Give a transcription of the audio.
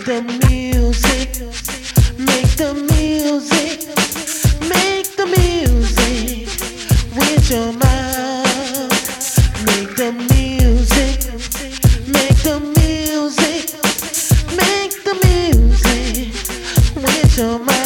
the music, make the music, make the music with your mouth. Make the music, make the music, make the music with your mouth.